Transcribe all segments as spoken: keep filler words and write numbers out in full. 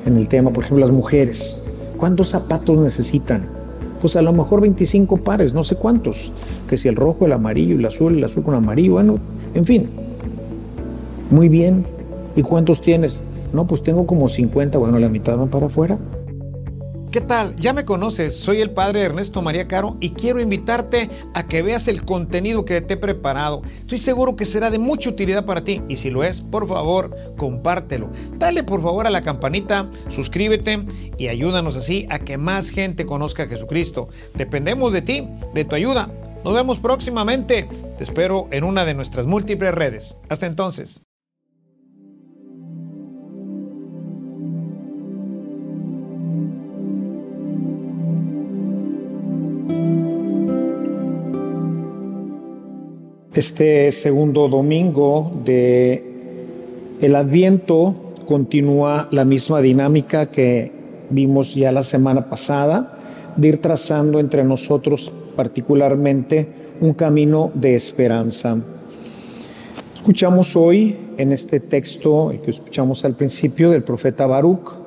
en el tema, por ejemplo, las mujeres. ¿Cuántos zapatos necesitan? Pues a lo mejor veinticinco pares, no sé cuántos. Que si el rojo, el amarillo, el azul, el azul con amarillo, bueno, en fin. Muy bien. ¿Y cuántos tienes? No, pues tengo como cincuenta, bueno, la mitad van para afuera. ¿Qué tal? Ya me conoces, soy el padre Ernesto María Caro y quiero invitarte a que veas el contenido que te he preparado. Estoy seguro que será de mucha utilidad para ti y si lo es, por favor, compártelo. Dale por favor a la campanita, suscríbete y ayúdanos así a que más gente conozca a Jesucristo. Dependemos de ti, de tu ayuda. Nos vemos próximamente. Te espero en una de nuestras múltiples redes. Hasta entonces. Este segundo domingo de el Adviento continúa la misma dinámica que vimos ya la semana pasada, de ir trazando entre nosotros particularmente un camino de esperanza. Escuchamos hoy en este texto que escuchamos al principio del profeta Baruc.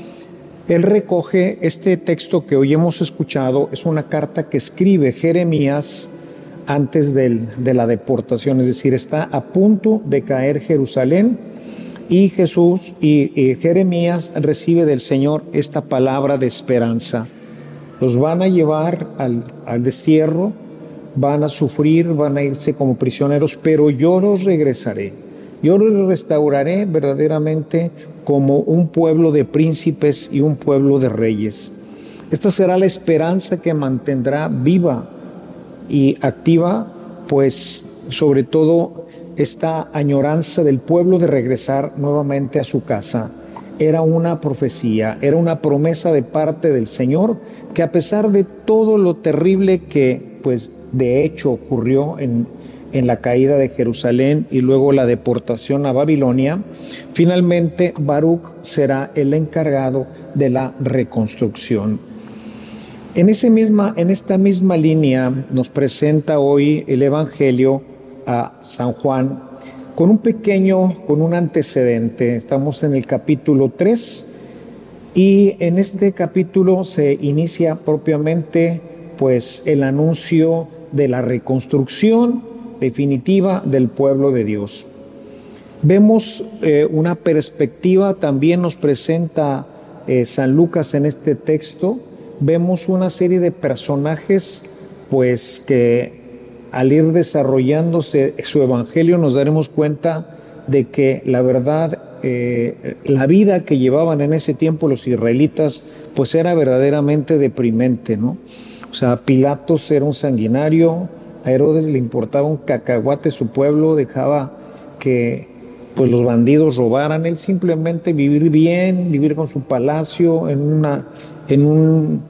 Él recoge este texto que hoy hemos escuchado, es una carta que escribe Jeremías antes del, de la deportación, es decir, está a punto de caer Jerusalén y Jesús y, y Jeremías recibe del Señor esta palabra de esperanza. Los van a llevar al, al destierro, van a sufrir, van a irse como prisioneros, pero yo los regresaré, yo los restauraré verdaderamente como un pueblo de príncipes y un pueblo de reyes. Esta será la esperanza que mantendrá viva y activa, pues sobre todo esta añoranza del pueblo de regresar nuevamente a su casa. Era una profecía, era una promesa de parte del Señor, que a pesar de todo lo terrible que pues de hecho ocurrió en, en la caída de Jerusalén y luego la deportación a Babilonia, finalmente Baruc será el encargado de la reconstrucción. En, ese misma, en esta misma línea nos presenta hoy el Evangelio a San Juan con un pequeño, con un antecedente. Estamos en el capítulo tres y en este capítulo se inicia propiamente pues el anuncio de la reconstrucción definitiva del pueblo de Dios. Vemos eh, una perspectiva, también nos presenta eh, San Lucas en este texto. Vemos una serie de personajes pues que al ir desarrollándose su evangelio nos daremos cuenta de que la verdad, eh, la vida que llevaban en ese tiempo los israelitas pues era verdaderamente deprimente, ¿no? O sea, Pilatos era un sanguinario, a Herodes le importaba un cacahuate su pueblo, dejaba que pues los bandidos robaran, él simplemente vivir bien, vivir con su palacio en una, en un,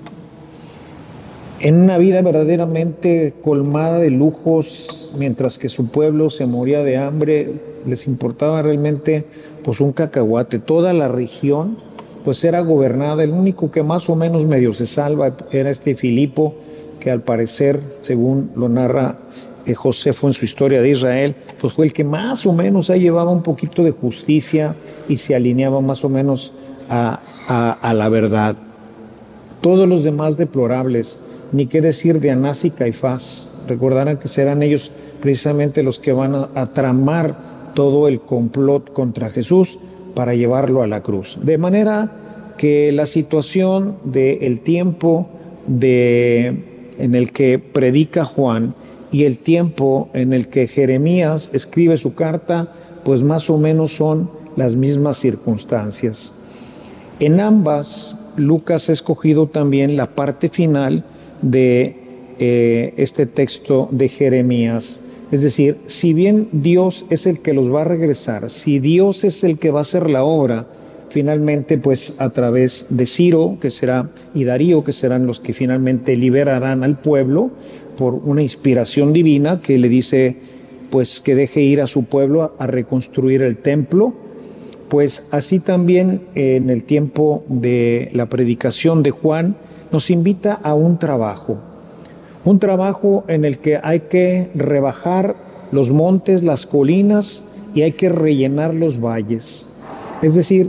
en una vida verdaderamente colmada de lujos, mientras que su pueblo se moría de hambre, les importaba realmente pues un cacahuate. Toda la región pues era gobernada, el único que más o menos medio se salva era este Filipo, que al parecer, según lo narra eh, Josefo en su historia de Israel, pues fue el que más o menos ahí llevaba un poquito de justicia y se alineaba más o menos a, a, a la verdad. Todos los demás deplorables, ni qué decir de Anás y Caifás, recordarán que serán ellos precisamente los que van a, a tramar todo el complot contra Jesús para llevarlo a la cruz. De manera que la situación del tiempo de, en el que predica Juan y el tiempo en el que Jeremías escribe su carta, pues más o menos son las mismas circunstancias. En ambas, Lucas ha escogido también la parte final de eh, este texto de Jeremías. Es decir, si bien Dios es el que los va a regresar, si Dios es el que va a hacer la obra, finalmente pues a través de Ciro, que será, y Darío, que serán los que finalmente liberarán al pueblo por una inspiración divina que le dice pues que deje ir a su pueblo a, a reconstruir el templo, pues así también eh, en el tiempo de la predicación de Juan nos invita a un trabajo. Un trabajo en el que hay que rebajar los montes, las colinas y hay que rellenar los valles. Es decir,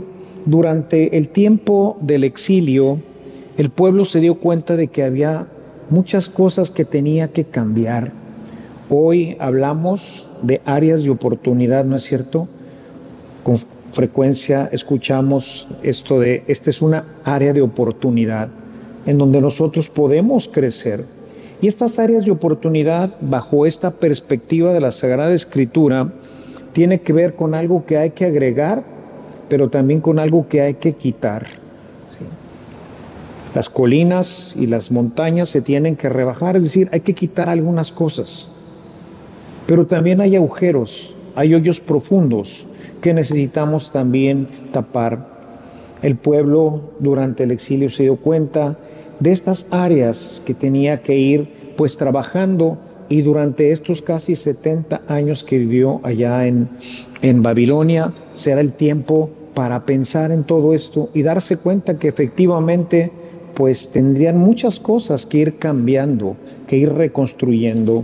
durante el tiempo del exilio, el pueblo se dio cuenta de que había muchas cosas que tenía que cambiar. Hoy hablamos de áreas de oportunidad, ¿no es cierto? Con frecuencia escuchamos esto de, esta es una área de oportunidad en donde nosotros podemos crecer. Y estas áreas de oportunidad, bajo esta perspectiva de la Sagrada Escritura, tiene que ver con algo que hay que agregar, pero también con algo que hay que quitar. ¿Sí? Las colinas y las montañas se tienen que rebajar, es decir, hay que quitar algunas cosas. Pero también hay agujeros, hay hoyos profundos que necesitamos también tapar. El pueblo durante el exilio se dio cuenta de estas áreas que tenía que ir pues trabajando, y durante estos casi setenta años que vivió allá en, en Babilonia, será el tiempo para pensar en todo esto y darse cuenta que efectivamente pues tendrían muchas cosas que ir cambiando, que ir reconstruyendo.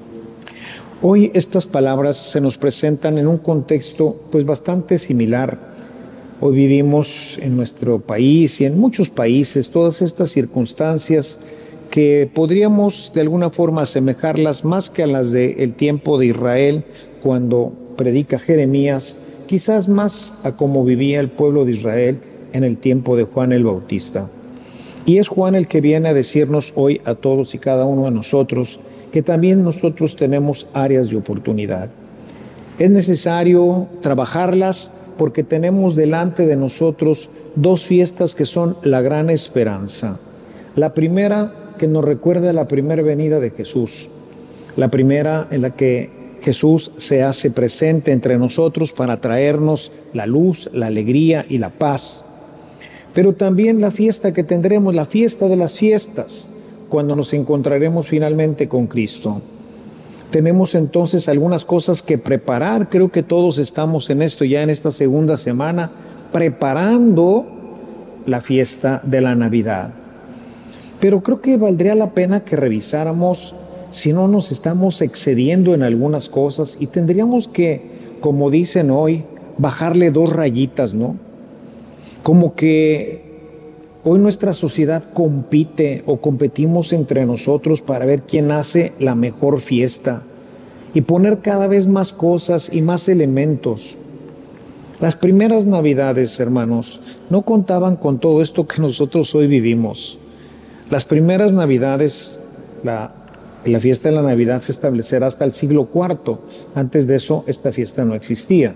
Hoy estas palabras se nos presentan en un contexto pues bastante similar. Hoy vivimos en nuestro país y en muchos países todas estas circunstancias que podríamos de alguna forma asemejarlas más que a las del tiempo de Israel cuando predica Jeremías, quizás más a cómo vivía el pueblo de Israel en el tiempo de Juan el Bautista. Y es Juan el que viene a decirnos hoy a todos y cada uno de nosotros que también nosotros tenemos áreas de oportunidad. Es necesario trabajarlas porque tenemos delante de nosotros dos fiestas que son la gran esperanza. La primera, que nos recuerda la primera venida de Jesús. La primera en la que Jesús se hace presente entre nosotros para traernos la luz, la alegría y la paz. Pero también la fiesta que tendremos, la fiesta de las fiestas, cuando nos encontraremos finalmente con Cristo. Tenemos entonces algunas cosas que preparar. Creo que todos estamos en esto ya en esta segunda semana, preparando la fiesta de la Navidad. Pero creo que valdría la pena que revisáramos si no nos estamos excediendo en algunas cosas y tendríamos que, como dicen hoy, bajarle dos rayitas, ¿no? Como que hoy nuestra sociedad compite o competimos entre nosotros para ver quién hace la mejor fiesta y poner cada vez más cosas y más elementos. Las primeras Navidades, hermanos, no contaban con todo esto que nosotros hoy vivimos. Las primeras Navidades, la, la fiesta de la Navidad se establecerá hasta el siglo cuarto. Antes de eso, esta fiesta no existía.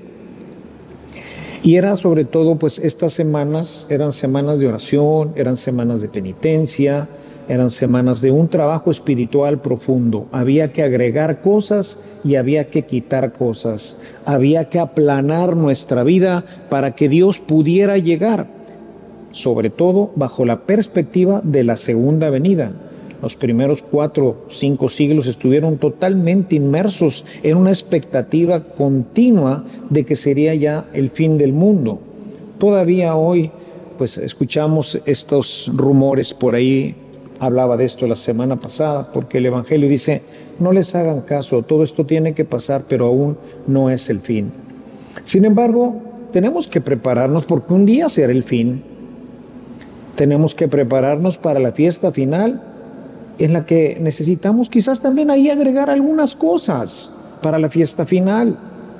Y era sobre todo, pues estas semanas eran semanas de oración, eran semanas de penitencia, eran semanas de un trabajo espiritual profundo. Había que agregar cosas y había que quitar cosas. Había que aplanar nuestra vida para que Dios pudiera llegar, sobre todo bajo la perspectiva de la segunda venida. Los primeros cuatro, cinco siglos estuvieron totalmente inmersos en una expectativa continua de que sería ya el fin del mundo. Todavía hoy, pues escuchamos estos rumores por ahí, hablaba de esto la semana pasada, porque el Evangelio dice, no les hagan caso, todo esto tiene que pasar, pero aún no es el fin. Sin embargo, tenemos que prepararnos porque un día será el fin. Tenemos que prepararnos para la fiesta final, en la que necesitamos quizás también ahí agregar algunas cosas para la fiesta final.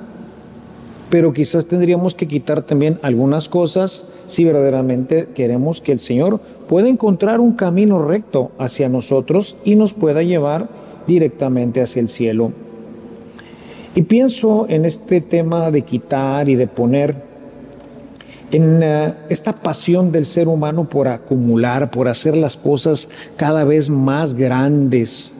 Pero quizás tendríamos que quitar también algunas cosas si verdaderamente queremos que el Señor pueda encontrar un camino recto hacia nosotros y nos pueda llevar directamente hacia el cielo. Y pienso en este tema de quitar y de poner, en uh, esta pasión del ser humano por acumular, por hacer las cosas cada vez más grandes.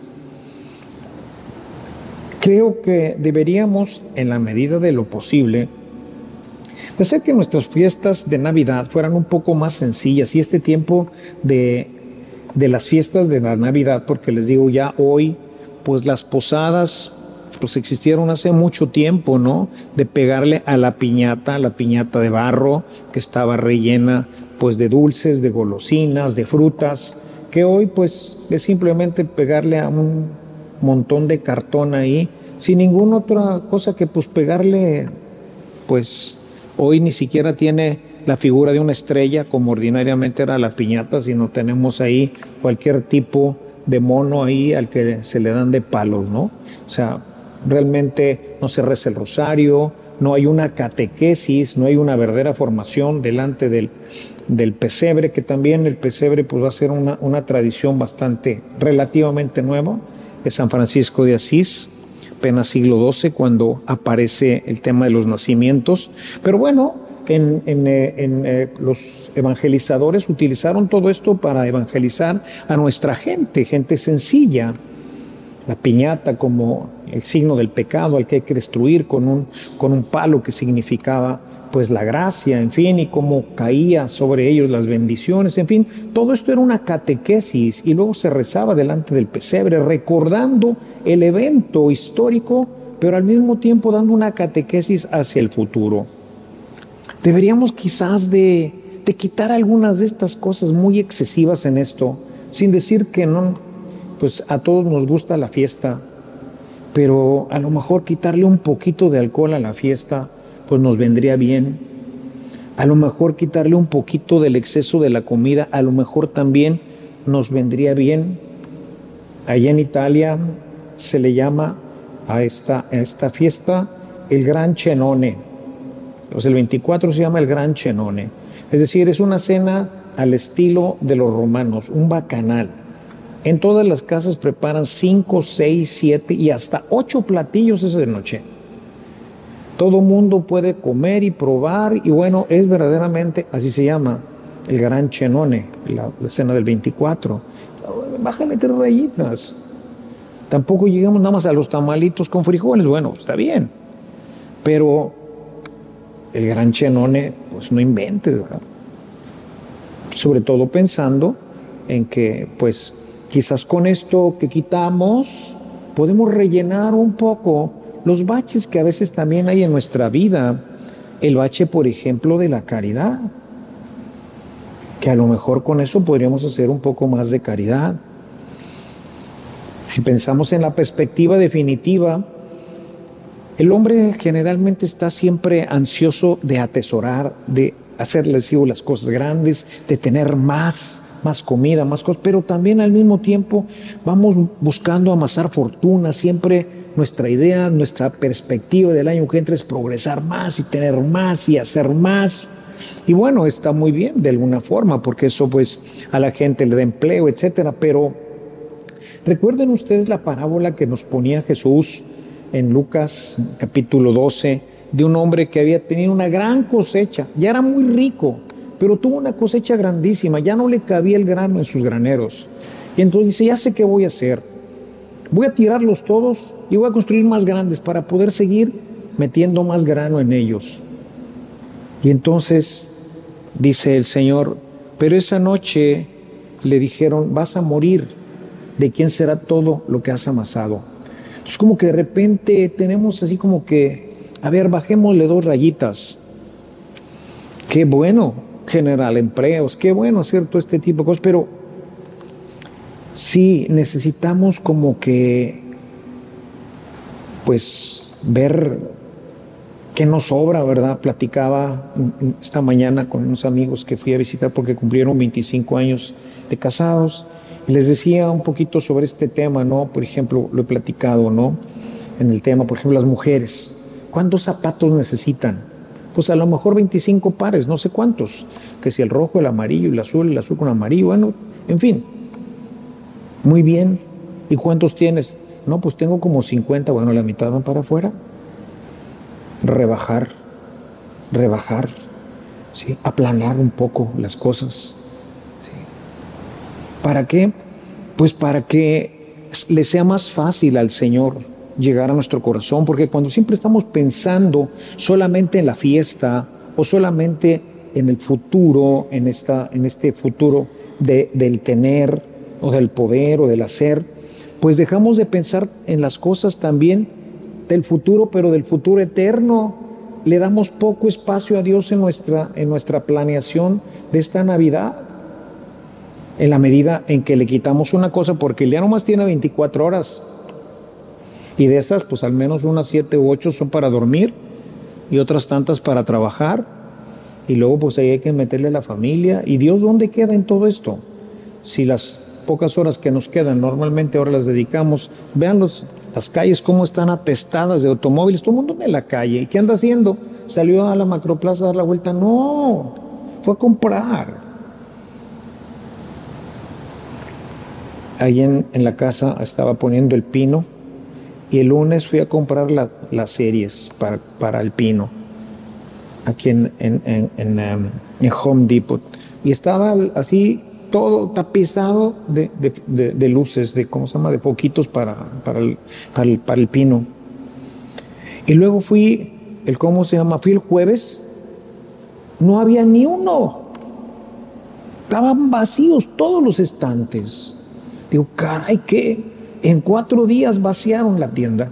Creo que deberíamos, en la medida de lo posible, de hacer que nuestras fiestas de Navidad fueran un poco más sencillas y este tiempo de, de las fiestas de la Navidad, porque les digo ya hoy, pues las posadas pues existieron hace mucho tiempo, ¿no? De pegarle a la piñata, a la piñata de barro, que estaba rellena pues de dulces, de golosinas, de frutas, que hoy pues es simplemente pegarle a un montón de cartón ahí, sin ninguna otra cosa que pues pegarle, pues hoy ni siquiera tiene la figura de una estrella como ordinariamente era la piñata, sino tenemos ahí cualquier tipo de mono ahí al que se le dan de palos, ¿no? O sea, realmente no se reza el rosario, no hay una catequesis, no hay una verdadera formación delante del, del pesebre, que también el pesebre pues va a ser una, una tradición bastante, relativamente nueva, de San Francisco de Asís, apenas siglo doce, cuando aparece el tema de los nacimientos. Pero bueno, en, en, en eh, los evangelizadores utilizaron todo esto para evangelizar a nuestra gente, gente sencilla. La piñata como el signo del pecado al que hay que destruir con un, con un palo que significaba pues la gracia, en fin, y cómo caía sobre ellos las bendiciones, en fin, todo esto era una catequesis y luego se rezaba delante del pesebre recordando el evento histórico, pero al mismo tiempo dando una catequesis hacia el futuro. Deberíamos quizás de, de quitar algunas de estas cosas muy excesivas en esto, sin decir que no, pues a todos nos gusta la fiesta, pero a lo mejor quitarle un poquito de alcohol a la fiesta, pues nos vendría bien. A lo mejor quitarle un poquito del exceso de la comida, a lo mejor también nos vendría bien. Allá en Italia se le llama a esta, a esta fiesta el Gran Cenone. Pues el veinticuatro se llama el Gran Cenone. Es decir, es una cena al estilo de los romanos, un bacanal. En todas las casas preparan cinco, seis, siete y hasta ocho platillos esa noche. Todo mundo puede comer y probar y bueno, es verdaderamente, así se llama, el Gran Cenone, la, la cena del veinticuatro. Bájale tres rayitas. Tampoco llegamos nada más a los tamalitos con frijoles, bueno, está bien. Pero el Gran Cenone, pues no inventes, ¿verdad? Sobre todo pensando en que, pues, quizás con esto que quitamos podemos rellenar un poco los baches que a veces también hay en nuestra vida. El bache, por ejemplo, de la caridad, que a lo mejor con eso podríamos hacer un poco más de caridad. Si pensamos en la perspectiva definitiva, el hombre generalmente está siempre ansioso de atesorar, de hacerles digo, las cosas grandes, de tener más, más comida, más cosas, pero también al mismo tiempo vamos buscando amasar fortuna. Siempre nuestra idea, nuestra perspectiva del año que entra es progresar más y tener más y hacer más. Y bueno, está muy bien de alguna forma, porque eso pues a la gente le da empleo, etcétera. Pero recuerden ustedes la parábola que nos ponía Jesús en Lucas capítulo doce, de un hombre que había tenido una gran cosecha, ya era muy rico, pero tuvo una cosecha grandísima, ya no le cabía el grano en sus graneros. Y entonces dice, ya sé qué voy a hacer. Voy a tirarlos todos y voy a construir más grandes para poder seguir metiendo más grano en ellos. Y entonces dice el Señor, pero esa noche le dijeron, vas a morir. ¿De quién será todo lo que has amasado? Entonces como que de repente tenemos así como que, a ver, bajémosle dos rayitas. Qué bueno generar empleos, qué bueno, ¿cierto? Este tipo de cosas, pero sí necesitamos como que, pues, ver qué nos sobra, ¿verdad? Platicaba esta mañana con unos amigos que fui a visitar porque cumplieron veinticinco años de casados y les decía un poquito sobre este tema, ¿no? Por ejemplo, lo he platicado, ¿no? En el tema, por ejemplo, las mujeres. ¿Cuántos zapatos necesitan? Pues a lo mejor veinticinco pares, no sé cuántos. Que si el rojo, el amarillo, el azul, el azul con amarillo, bueno, en fin. Muy bien. ¿Y cuántos tienes? No, pues tengo como cincuenta, bueno, la mitad van para afuera. Rebajar, rebajar, ¿sí? Aplanar un poco las cosas. ¿Sí? ¿Para qué? Pues para que le sea más fácil al Señor llegar a nuestro corazón, porque cuando siempre estamos pensando solamente en la fiesta o solamente en el futuro, en, esta, en este futuro de, del tener o del poder o del hacer, pues dejamos de pensar en las cosas también del futuro, pero del futuro eterno. Le damos poco espacio a Dios en nuestra, en nuestra planeación de esta Navidad, en la medida en que le quitamos una cosa, porque el día nomás tiene veinticuatro horas, y de esas pues al menos unas siete u ocho son para dormir y otras tantas para trabajar, Y luego pues ahí hay que meterle a la familia. ¿Y Dios dónde queda en todo esto? Si las pocas horas que nos quedan normalmente ahora las dedicamos, vean los, las calles cómo están atestadas de automóviles, todo el mundo en la calle. ¿Y qué anda haciendo? ¿Salió a la Macroplaza a dar la vuelta? No, fue a comprar. Ahí en, en la casa estaba poniendo el pino y el lunes fui a comprar la, las series para, para el pino aquí en, en, en, en, um, en Home Depot, y estaba así todo tapizado de, de, de, de luces, de cómo se llama, de foquitos para, para, el, para, el, para el pino. Y luego fui, el cómo se llama, fui el jueves, no había ni uno, estaban vacíos todos los estantes. Digo, caray, que en cuatro días vaciaron la tienda.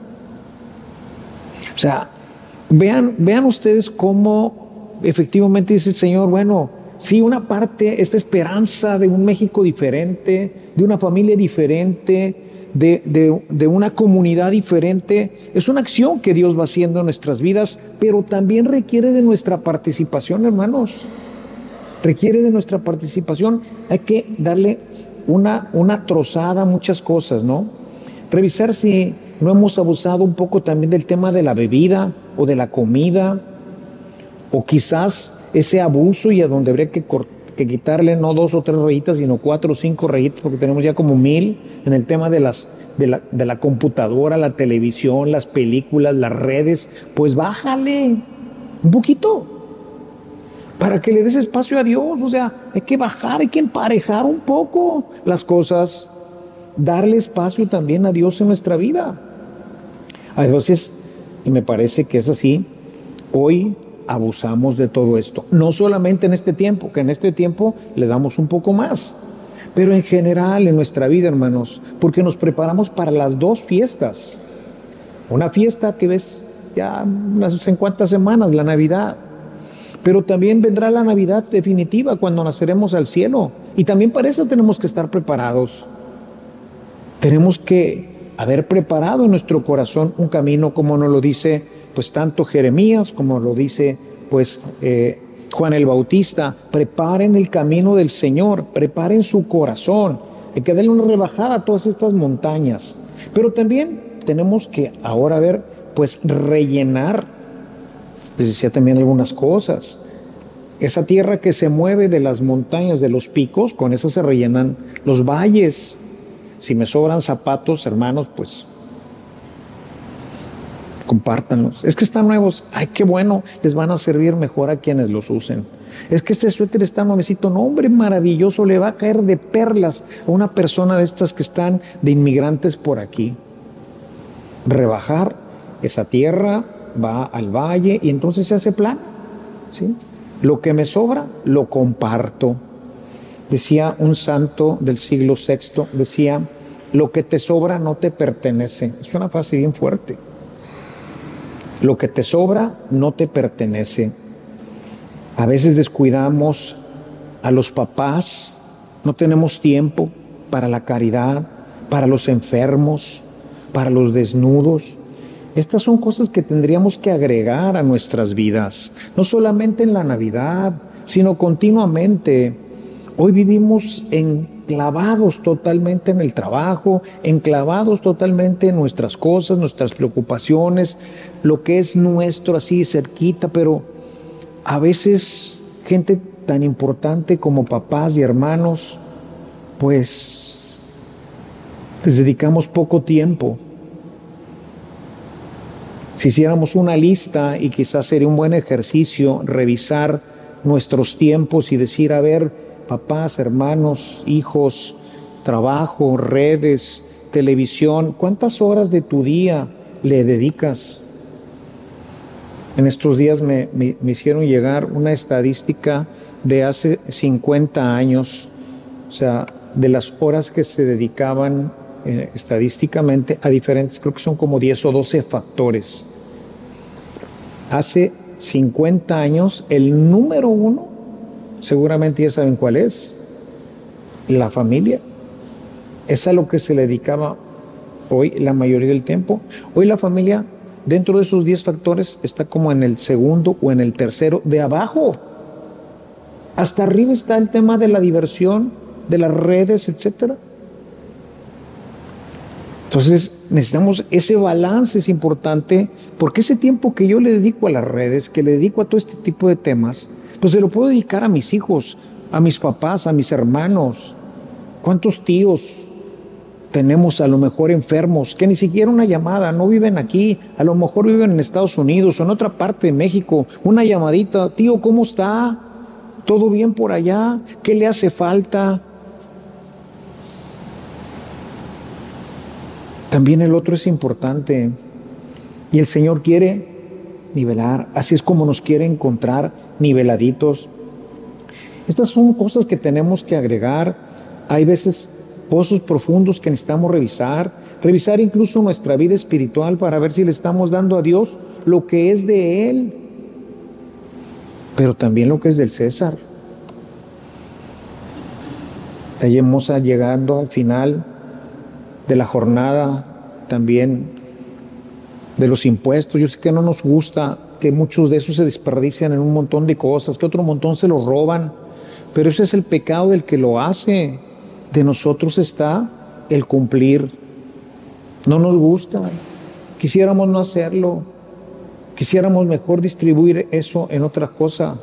O sea, Vean, vean ustedes cómo efectivamente dice el Señor, bueno, sí, una parte, esta esperanza de un México diferente, de una familia diferente, de, de, de una comunidad diferente, es una acción que Dios va haciendo en nuestras vidas, pero también requiere de nuestra participación, hermanos. Requiere de nuestra participación. Hay que darle una, una trozada a muchas cosas, ¿no? Revisar si no hemos abusado un poco también del tema de la bebida o de la comida, o quizás ese abuso y a donde habría que, que quitarle no dos o tres rayitas, sino cuatro o cinco rayitas, porque tenemos ya como mil en el tema de, las, de, la, de la computadora, la televisión, las películas, las redes. Pues bájale un poquito para que le des espacio a Dios. O sea, hay que bajar, hay que emparejar un poco las cosas, darle espacio también a Dios en nuestra vida. A veces, y me parece que es así, hoy abusamos de todo esto. No solamente en este tiempo, que en este tiempo le damos un poco más, pero en general en nuestra vida, hermanos, porque nos preparamos para las dos fiestas. Una fiesta que ves ya en cuántas semanas, la Navidad, pero también vendrá la Navidad definitiva cuando naceremos al cielo, y también para eso tenemos que estar preparados. Tenemos que haber preparado en nuestro corazón un camino, como nos lo dice pues tanto Jeremías, como lo dice pues eh, Juan el Bautista. Preparen el camino del Señor, preparen su corazón. Hay que darle una rebajada a todas estas montañas. Pero también tenemos que ahora ver, pues rellenar, les decía también algunas cosas. Esa tierra que se mueve de las montañas, de los picos, con eso se rellenan los valles. Si me sobran zapatos, hermanos, pues compártanlos. Es que están nuevos, ay, qué bueno, les van a servir mejor a quienes los usen. Es que este suéter está nuevecito, no, hombre, maravilloso, le va a caer de perlas a una persona de estas que están de inmigrantes por aquí. Rebajar esa tierra, va al valle y entonces se hace plan, ¿sí? Lo que me sobra, lo comparto. Decía un santo del siglo sexto, decía, lo que te sobra no te pertenece. Es una frase bien fuerte. Lo que te sobra no te pertenece. A veces descuidamos a los papás, no tenemos tiempo para la caridad, para los enfermos, para los desnudos. Estas son cosas que tendríamos que agregar a nuestras vidas, no solamente en la Navidad, sino continuamente. Hoy vivimos enclavados totalmente en el trabajo, enclavados totalmente en nuestras cosas, nuestras preocupaciones, lo que es nuestro así cerquita, pero a veces gente tan importante como papás y hermanos, pues les dedicamos poco tiempo. Si hiciéramos una lista, y quizás sería un buen ejercicio revisar nuestros tiempos y decir, a ver, papás, hermanos, hijos, trabajo, redes, televisión, ¿cuántas horas de tu día le dedicas? En estos días me, me, me hicieron llegar una estadística de hace cincuenta años, o sea, de las horas que se dedicaban eh, estadísticamente a diferentes, creo que son como diez o doce factores. Hace cincuenta años, el número uno, seguramente ya saben cuál es, la familia. Es a lo que se le dedicaba hoy la mayoría del tiempo. Hoy la familia dentro de esos diez factores está como en el segundo o en el tercero de abajo. Hasta arriba está el tema de la diversión, de las redes, etcétera. Entonces necesitamos ese balance, es importante, porque ese tiempo que yo le dedico a las redes, que le dedico a todo este tipo de temas, pues se lo puedo dedicar a mis hijos, a mis papás, a mis hermanos. ¿Cuántos tíos tenemos a lo mejor enfermos, que ni siquiera una llamada, no viven aquí, a lo mejor viven en Estados Unidos o en otra parte de México, una llamadita, tío, ¿cómo está? ¿Todo bien por allá? ¿Qué le hace falta? También el otro es importante y el Señor quiere nivelar, así es como nos quiere encontrar niveladitos. Estas son cosas que tenemos que agregar. Hay veces pozos profundos que necesitamos revisar, revisar incluso nuestra vida espiritual para ver si le estamos dando a Dios lo que es de Él, pero también lo que es del César. Estamos llegando al final de la jornada también de los impuestos. Yo sé que no nos gusta que muchos de esos se desperdician en un montón de cosas, que otro montón se los roban, pero ese es el pecado del que lo hace. De nosotros está el cumplir. No nos gusta, quisiéramos no hacerlo, quisiéramos mejor distribuir eso en otra cosa,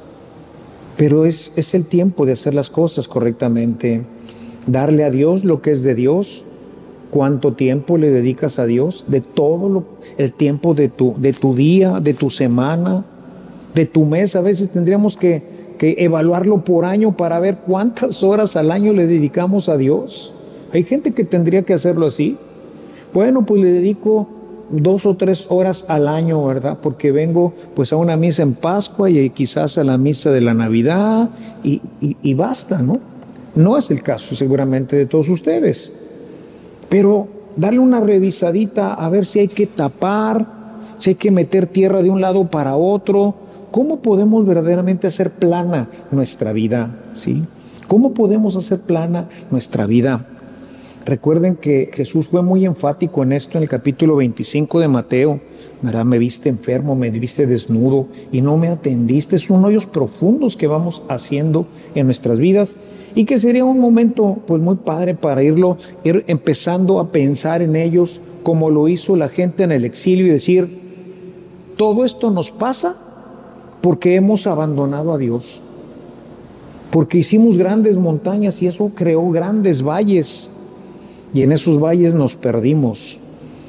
pero es, es el tiempo de hacer las cosas correctamente, darle a Dios lo que es de Dios. ¿Cuánto tiempo le dedicas a Dios? De todo lo, el tiempo de tu, de tu día, de tu semana, de tu mes. A veces tendríamos que, que evaluarlo por año para ver cuántas horas al año le dedicamos a Dios. Hay gente que tendría que hacerlo así. Bueno, pues le dedico dos o tres horas al año, ¿verdad? Porque vengo pues a una misa en Pascua y quizás a la misa de la Navidad y, y, y basta, ¿no? No es el caso seguramente de todos ustedes. Pero darle una revisadita a ver si hay que tapar, si hay que meter tierra de un lado para otro. ¿Cómo podemos verdaderamente hacer plana nuestra vida? ¿Sí? ¿Cómo podemos hacer plana nuestra vida? Recuerden que Jesús fue muy enfático en esto en el capítulo veinticinco de Mateo, ¿verdad? Me viste enfermo, me viste desnudo y no me atendiste. Son hoyos profundos que vamos haciendo en nuestras vidas y que sería un momento pues muy padre para irlo, ir empezando a pensar en ellos como lo hizo la gente en el exilio y decir, todo esto nos pasa porque hemos abandonado a Dios, porque hicimos grandes montañas y eso creó grandes valles. Y en esos valles nos perdimos.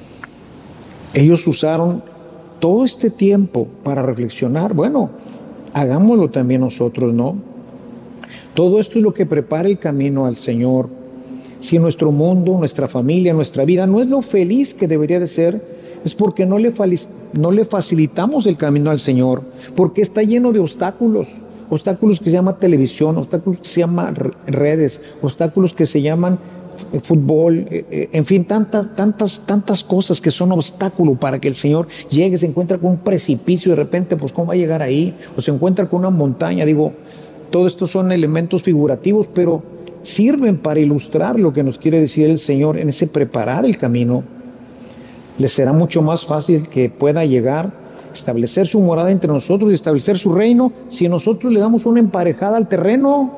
Ellos usaron todo este tiempo para reflexionar. Bueno, hagámoslo también nosotros, ¿no? Todo esto es lo que prepara el camino al Señor. Si nuestro mundo, nuestra familia, nuestra vida no es lo feliz que debería de ser, es porque no le, no le facilitamos el camino al Señor, porque está lleno de obstáculos. Obstáculos que se llaman televisión, obstáculos que se llaman redes, obstáculos que se llaman fútbol, eh, en fin, tantas, tantas, tantas cosas que son obstáculos para que el Señor llegue. Se encuentra con un precipicio y de repente, pues, ¿cómo va a llegar ahí? O se encuentra con una montaña. Digo, todo esto son elementos figurativos, pero sirven para ilustrar lo que nos quiere decir el Señor en ese preparar el camino. Les será mucho más fácil que pueda llegar, establecer su morada entre nosotros y establecer su reino si nosotros le damos una emparejada al terreno.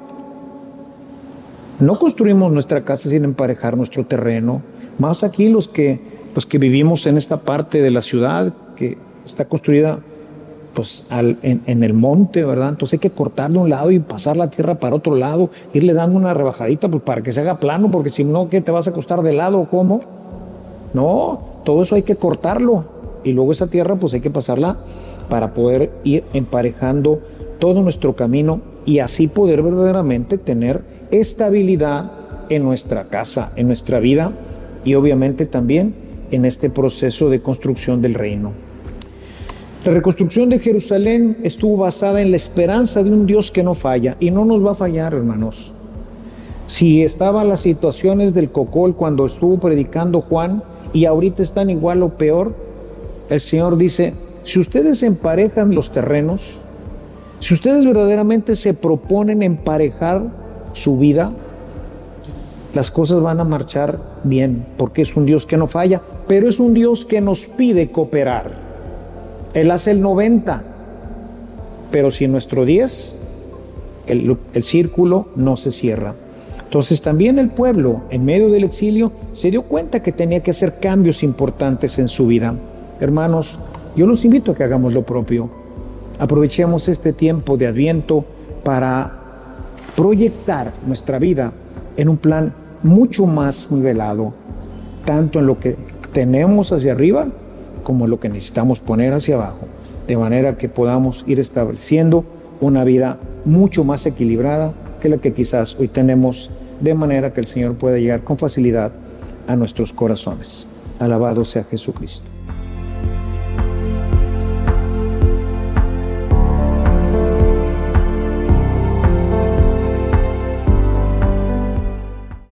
No construimos nuestra casa sin emparejar nuestro terreno. Más aquí los que, los que vivimos en esta parte de la ciudad que está construida pues, al, en, en el monte, ¿verdad? Entonces hay que cortar de un lado y pasar la tierra para otro lado, irle dando una rebajadita pues, para que se haga plano, porque si no, ¿qué te vas a acostar de lado o cómo? No, todo eso hay que cortarlo y luego esa tierra pues hay que pasarla para poder ir emparejando todo nuestro camino y así poder verdaderamente tener estabilidad en nuestra casa, en nuestra vida y obviamente también en este proceso de construcción del reino. La reconstrucción de Jerusalén estuvo basada en la esperanza de un Dios que no falla y no nos va a fallar, hermanos. Si estaban las situaciones del Cocol cuando estuvo predicando Juan y ahorita están igual o peor, el Señor dice, si ustedes emparejan los terrenos, si ustedes verdaderamente se proponen emparejar su vida, las cosas van a marchar bien, porque es un Dios que no falla, pero es un Dios que nos pide cooperar. Él hace el noventa, pero si nuestro diez, el, el círculo no se cierra. Entonces también el pueblo, en medio del exilio, se dio cuenta que tenía que hacer cambios importantes en su vida. Hermanos, yo los invito a que hagamos lo propio. Aprovechemos este tiempo de Adviento para proyectar nuestra vida en un plan mucho más nivelado, tanto en lo que tenemos hacia arriba como en lo que necesitamos poner hacia abajo, de manera que podamos ir estableciendo una vida mucho más equilibrada que la que quizás hoy tenemos, de manera que el Señor pueda llegar con facilidad a nuestros corazones. Alabado sea Jesucristo.